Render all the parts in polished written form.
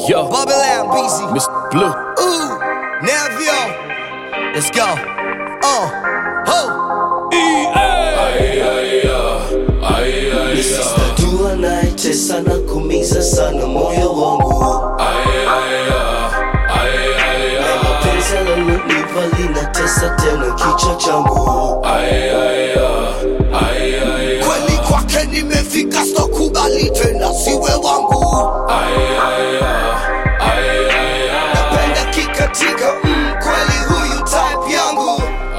Yo, Babylon, BZ. Mr. Blue. Ooh, Navio. Let's go. Ho. Dua naitesa na kumiza sana moyo wangu. Na mapenzi yananipa linatesa tena kichwa changu. Kweli kwake nimefika, sitokubali tena siwe wangu. Napenda kikatika, kweli huyu type yangu.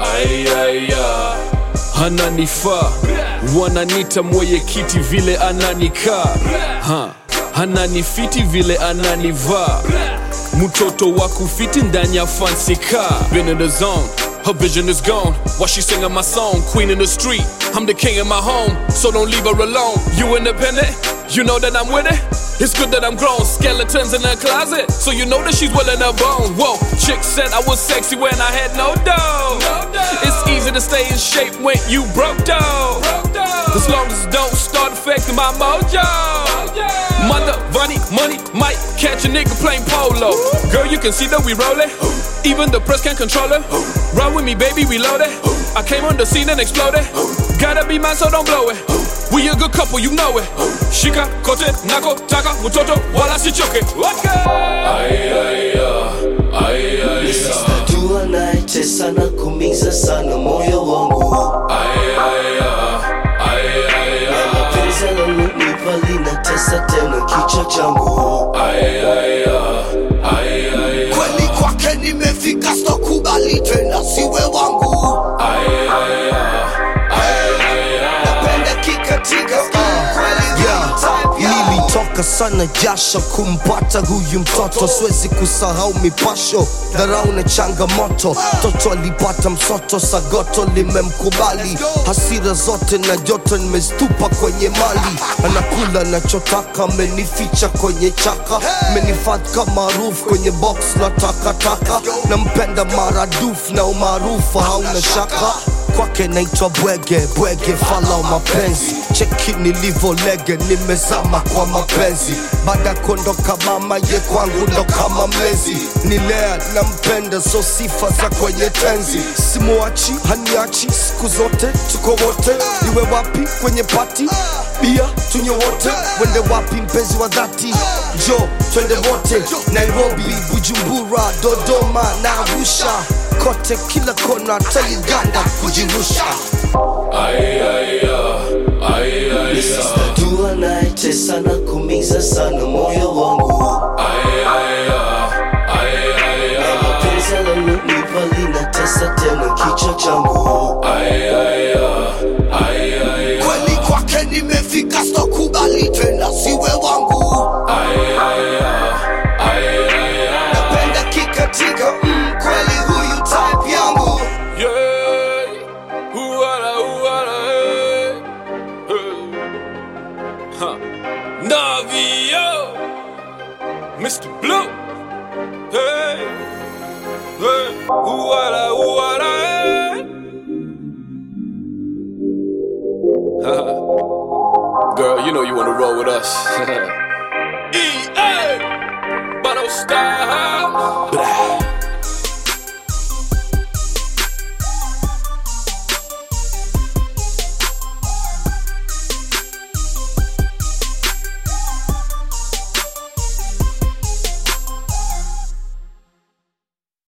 Ananifaa, wananita mwenyekiti vile ananikaa. Ananifiti vile ananivaa. Mtoto wa kufiti ndani ya fancy car. Been in the zone, her vision is gone. While she singing my song, queen in the street, I'm the king in my home, so don't leave her alone. You independent, you know that I'm with it. It's good that I'm grown, skeletons in her closet, so you know that she's willing to bone. Whoa, chick said I was sexy when I had no dough. It's easy to stay in shape when you broke dough. As long as it don't start affecting my mojo. Mother, money might catch a nigga playing polo. Girl, you can see that we rollin'. Even the press can't control it. Run with me, baby, we loaded. I came on the scene and exploded. Gotta be mine, so don't blow it. We a good couple, you know it. Shika, kote, nako, taka, mutoto, wala sichoke. Dua naitesa na kumiza sana moyo wangu. Na mapenzi yananipa linatesa tena kichwa changu. Kweli kwake nimefika, sitokubali tena siwe wangu. Napenda kikatika, kweli huyu type yangu. Nilitoka sana jasho kumpata huyu mtoto, siwezi kusahau mipasho, dharau na changamoto. Toto alipata msoto, sagoto limemkubali. Hasira zote na joto nimestupa kwenye mali. Anakula nachotaka, amenificha kwenye chaka. Amenifadhi kama maarufu kwenye box na takataka. Nampenda maradufu na umaarufu hauna shaka. Kwake naitwa bwege, fala mapenzi. Cheki nilivolege, nimezama kwa mapenzi. Baada kondoka mama, ye kwangu ndo kama mlezi. Nilea nampenda, so sifa za kwenye tenzi. Simuachi, haniachi, siku zote tuko wote. Iwe wapi kwenye party, bia tunye wote. Wende wapi mpenzi wa dhati, jo twende wote. Nairobi, Bujumbura, Dodoma na Arusha, kote kila kona, Uganda kujirusha. Dua naitesa na kumiza sana moyo wangu. Na mapenzi yananipa linatesa tena kichwa changu. Kweli kwake nimefika, sitokubali tena siwe wangu. Napenda kikatika, kweli huyu type yangu. Navio, Mr. Blue. Hey, hey, girl, you know you wanna roll with us. EA, Bano Style.